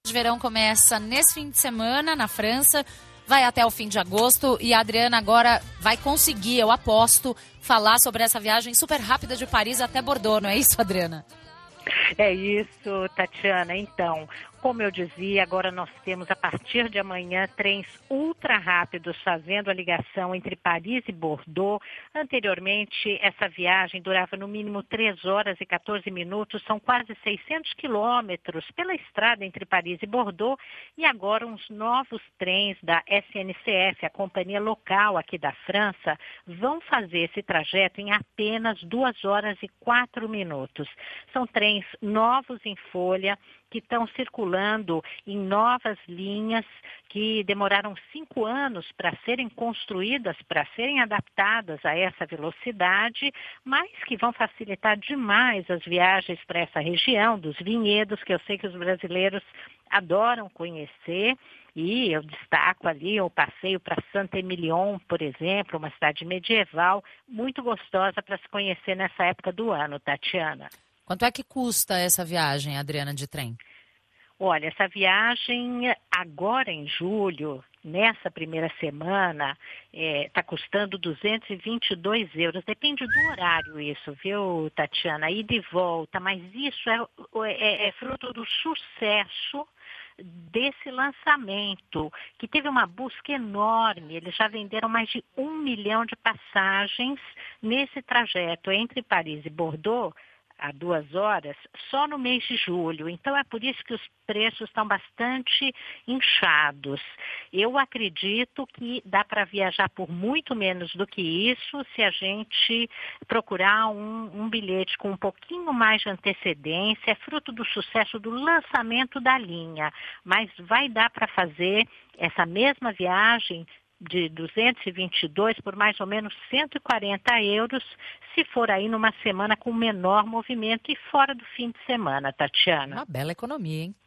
O verão começa nesse fim de semana na França, vai até o fim de agosto e a Adriana agora vai conseguir, eu aposto, falar sobre essa viagem super rápida de Paris até Bordeaux, não é isso, Adriana? É isso, Tatiana. Então, como eu dizia, agora nós temos a partir de amanhã trens ultra rápidos fazendo a ligação entre Paris e Bordeaux. Anteriormente, essa viagem durava no mínimo 3 horas e 14 minutos, são quase 600 quilômetros pela estrada entre Paris e Bordeaux. E agora uns novos trens da SNCF, a companhia local aqui da França, vão fazer esse trajeto em apenas 2 horas e 4 minutos. São trens novos em folha, que estão circulando em novas linhas que demoraram 5 anos para serem construídas, para serem adaptadas a essa velocidade, mas que vão facilitar demais as viagens para essa região dos vinhedos, que eu sei que os brasileiros adoram conhecer. E eu destaco ali o passeio para Saint-Émilion, por exemplo, uma cidade medieval muito gostosa para se conhecer nessa época do ano, Tatiana. Quanto é que custa essa viagem, Adriana, de trem? Olha, essa viagem agora em julho, nessa primeira semana, está custando 222 euros. Depende do horário isso, viu, Tatiana? Ida e volta, mas isso é fruto do sucesso desse lançamento, que teve uma busca enorme. Eles já venderam mais de 1 milhão de passagens nesse trajeto entre Paris e Bordeaux, a 2 horas, só no mês de julho. Então, é por isso que os preços estão bastante inchados. Eu acredito que dá para viajar por muito menos do que isso se a gente procurar um bilhete com um pouquinho mais de antecedência. É fruto do sucesso do lançamento da linha, mas vai dar para fazer essa mesma viagem de 222 por mais ou menos 140 euros, se for aí numa semana com menor movimento e fora do fim de semana, Tatiana. Uma bela economia, hein?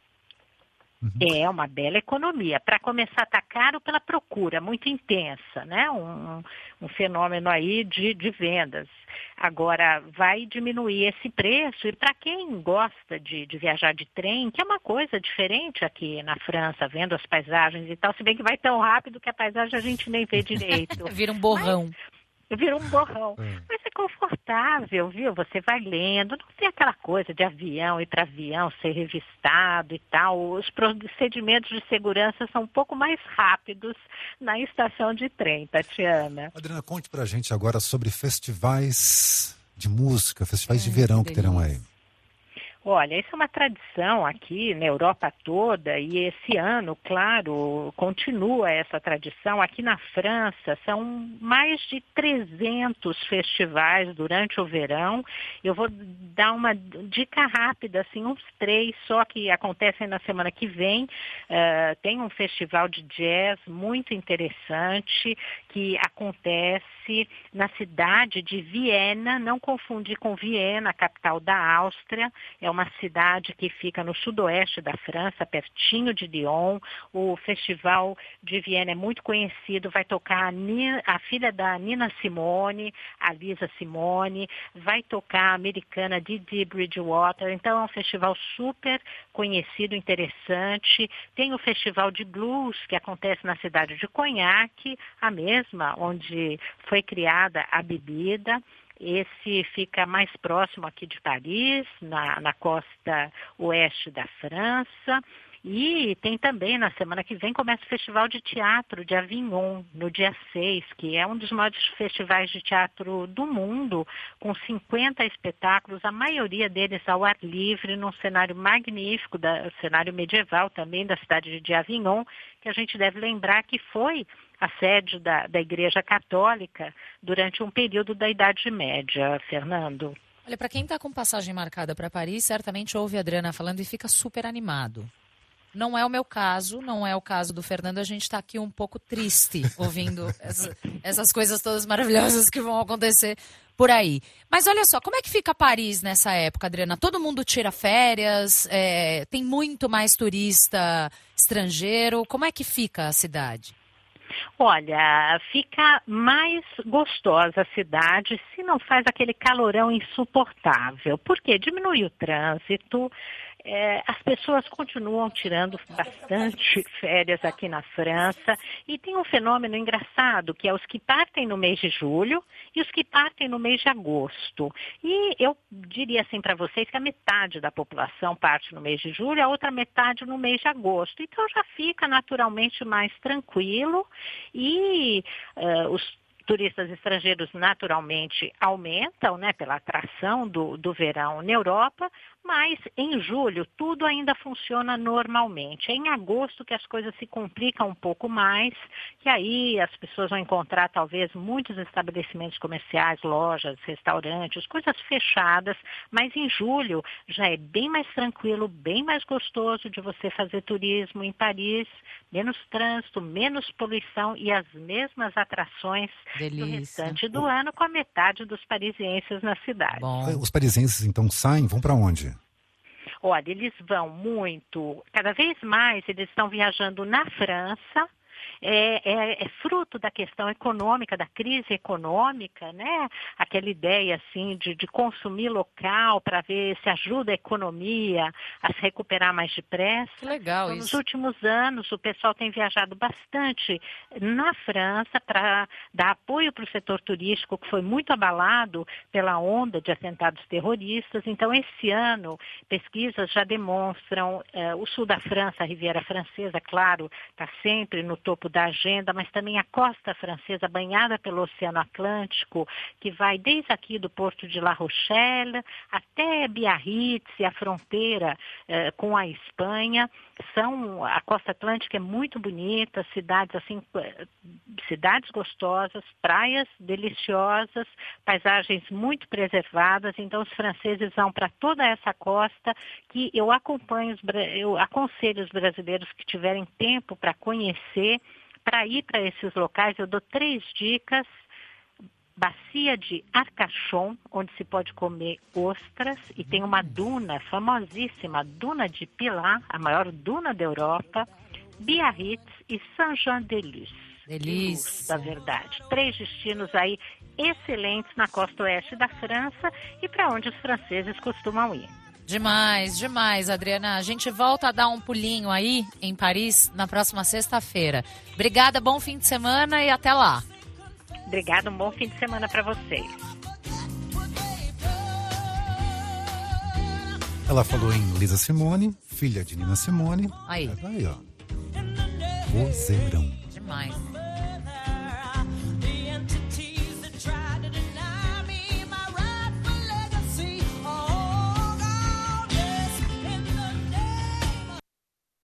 É uma bela economia. Para começar, está caro pela procura, muito intensa, né? Um fenômeno aí de vendas. Agora, vai diminuir esse preço e para quem gosta de viajar de trem, que é uma coisa diferente aqui na França, vendo as paisagens e tal, se bem que vai tão rápido que a paisagem a gente nem vê direito. Vira um borrão. Vira um borrão. Mas é confortável, viu? Você vai lendo, não tem aquela coisa de avião, ir para avião, ser revistado e tal. Os procedimentos de segurança são um pouco mais rápidos na estação de trem, Tatiana. Adriana, conte pra gente agora sobre festivais de música, festivais de verão que terão aí. Olha, isso é uma tradição aqui na Europa toda e esse ano, claro, continua essa tradição. Aqui na França são mais de 300 festivais durante o verão. Eu vou dar uma dica rápida, assim, uns 3 só que acontecem na semana que vem. Tem um festival de jazz muito interessante que acontece na cidade de Viena, não confundir com Viena, a capital da Áustria. É uma cidade que fica no sudoeste da França, pertinho de Lyon. O Festival de Viena é muito conhecido, vai tocar a filha da Nina Simone, a Lisa Simone, vai tocar a americana Didi Bridgewater. Então é um festival super conhecido, interessante. Tem o Festival de Blues, que acontece na cidade de Cognac, a mesma onde foi criada a bebida. Esse fica mais próximo aqui de Paris, na costa oeste da França. E tem também, na semana que vem, começa o Festival de Teatro de Avignon, no dia 6, que é um dos maiores festivais de teatro do mundo, com 50 espetáculos, a maioria deles ao ar livre, num cenário magnífico, cenário medieval também, da cidade de Avignon, que a gente deve lembrar que foi a sede da Igreja Católica durante um período da Idade Média, Fernando. Olha, para quem está com passagem marcada para Paris, certamente ouve a Adriana falando e fica super animado. Não é o meu caso, não é o caso do Fernando, a gente está aqui um pouco triste ouvindo essas coisas todas maravilhosas que vão acontecer por aí. Mas olha só, como é que fica Paris nessa época, Adriana? Todo mundo tira férias, tem muito mais turista estrangeiro, como é que fica a cidade? Olha, fica mais gostosa a cidade se não faz aquele calorão insuportável, porque diminui o trânsito, as pessoas continuam tirando bastante férias aqui na França e tem um fenômeno engraçado, que é os que partem no mês de julho e os que partem no mês de agosto. E eu diria assim para vocês que a metade da população parte no mês de julho, a outra metade no mês de agosto. Então já fica naturalmente mais tranquilo e os turistas estrangeiros naturalmente aumentam, né, pela atração do verão na Europa, mas em julho tudo ainda funciona normalmente. É em agosto que as coisas se complicam um pouco mais, e aí as pessoas vão encontrar talvez muitos estabelecimentos comerciais, lojas, restaurantes, coisas fechadas, mas em julho já é bem mais tranquilo, bem mais gostoso de você fazer turismo em Paris, menos trânsito, menos poluição e as mesmas atrações do restante do ano com a metade dos parisienses na cidade. Bom. Os parisienses então saem, vão para onde? Olha, eles vão muito, cada vez mais eles estão viajando na França. É fruto da questão econômica, da crise econômica, né? Aquela ideia assim de consumir local para ver se ajuda a economia a se recuperar mais depressa. Que legal então, isso. Nos últimos anos, o pessoal tem viajado bastante na França para dar apoio para o setor turístico, que foi muito abalado pela onda de atentados terroristas. Então, esse ano, pesquisas já demonstram o sul da França, a Riviera Francesa, claro, está sempre no topo da agenda, mas também a costa francesa banhada pelo Oceano Atlântico, que vai desde aqui do porto de La Rochelle até Biarritz e a fronteira com a Espanha. A costa atlântica é muito bonita, cidades assim, cidades gostosas, praias deliciosas, paisagens muito preservadas. Então os franceses vão para toda essa costa que eu aconselho os brasileiros que tiverem tempo para conhecer, para ir para esses locais. Eu dou 3 dicas. Bacia de Arcachon, onde se pode comer ostras, e tem uma duna famosíssima, Duna de Pilat, a maior duna da Europa, Biarritz e Saint-Jean-de-Luz. Delícia. Da verdade. 3 destinos aí excelentes na costa oeste da França e para onde os franceses costumam ir. Demais, demais, Adriana. A gente volta a dar um pulinho aí em Paris na próxima sexta-feira. Obrigada, bom fim de semana e até lá. Obrigada, um bom fim de semana para vocês. Ela falou em Lisa Simone, filha de Nina Simone. Aí. Aí, ó. Vozeirão. Demais.